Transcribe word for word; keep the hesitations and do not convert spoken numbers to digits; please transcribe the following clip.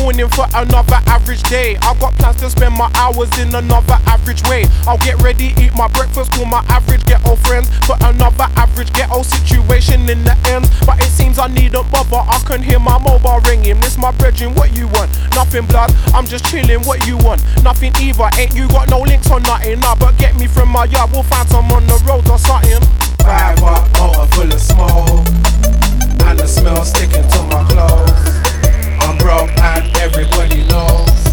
morning for another average day. I've got plans to spend my hours in another average way. I'll get ready, eat my breakfast, call my average ghetto friends for another average ghetto situation in the end. But it seems I needn't bother, I can hear my mobile ringing. This my brethren, what you want? Nothing blood, I'm just chilling, what you want? Nothing either, ain't you got no links or nothing? Nah, but get me from my yard, we'll find some on the road or something. Five up motor full of smoke, and the smell sticking to my clothes. I'm broke and everybody knows.